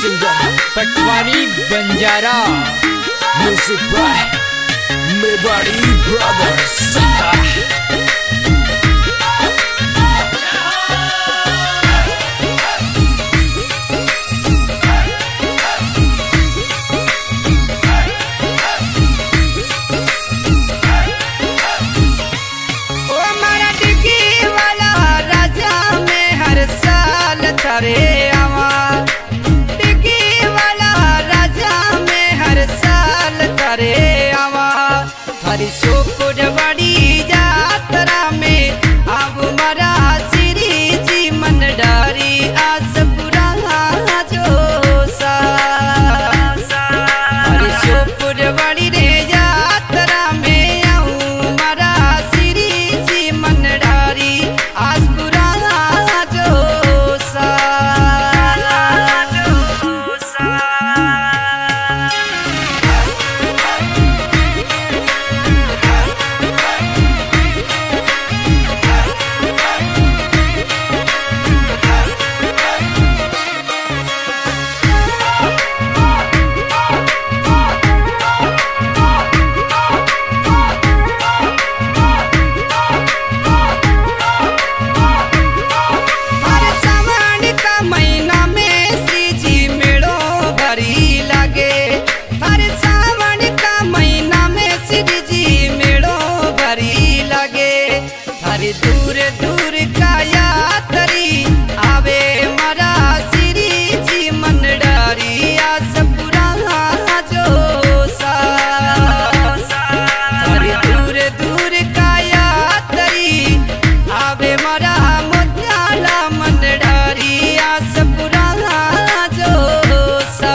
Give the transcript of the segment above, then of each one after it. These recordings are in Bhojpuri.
Singer Patwari Banjara, music by Mewari brothers. अरे आवा टिकी वाला राजा में हर साल करे आवा हरी सुपुर बड़ी यात्रा में अब मरा श्री जी मन डारी आस पुरा जो सा हरी सुपुर बड़ी रे यात्रा में आऊं मरा श्री जी मन डारी आस पुरा दूर दूर का यात्री आवे मरा श्री जी मन डारी आस पुरा जो सा दूर दूर का यात्री आवे मरा मुद्याला मन डारी आस पुरा जो सा।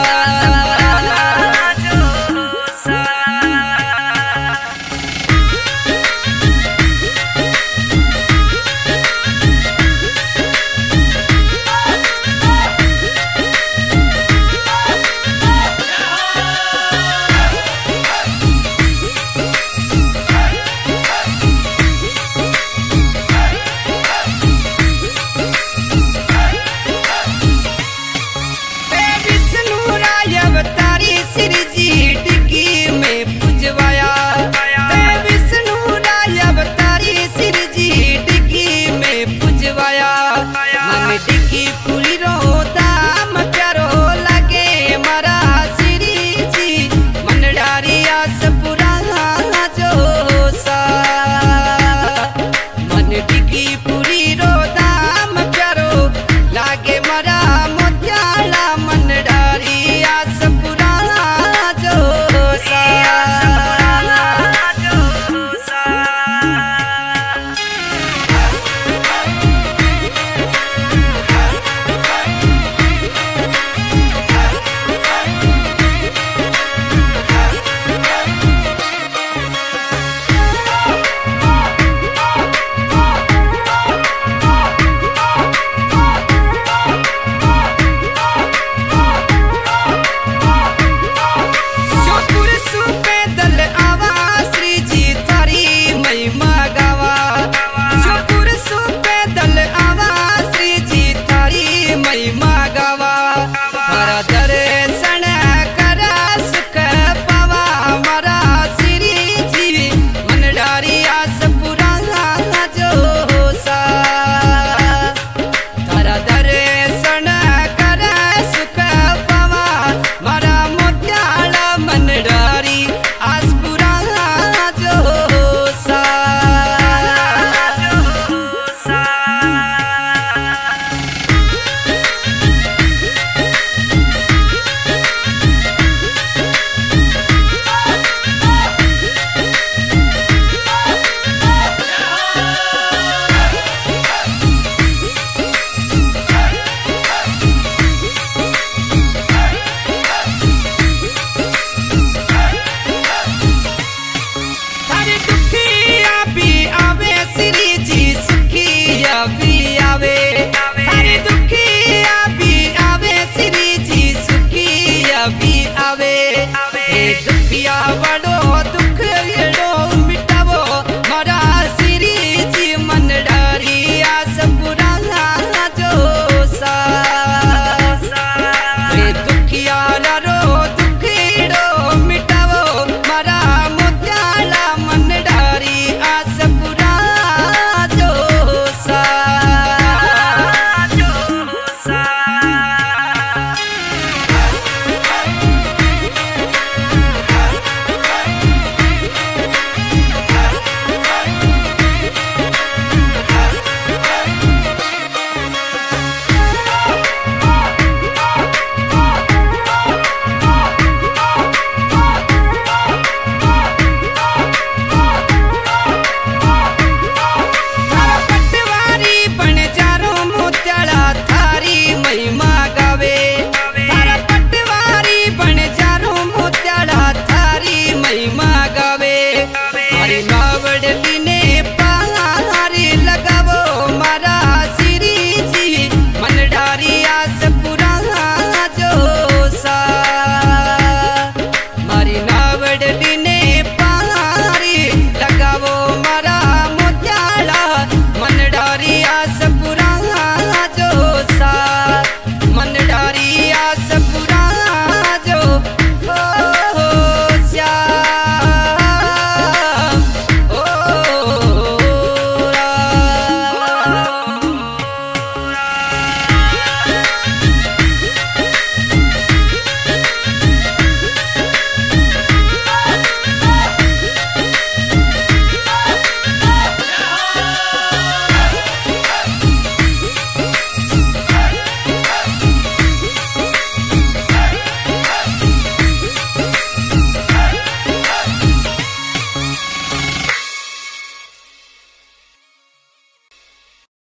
टिकी फूल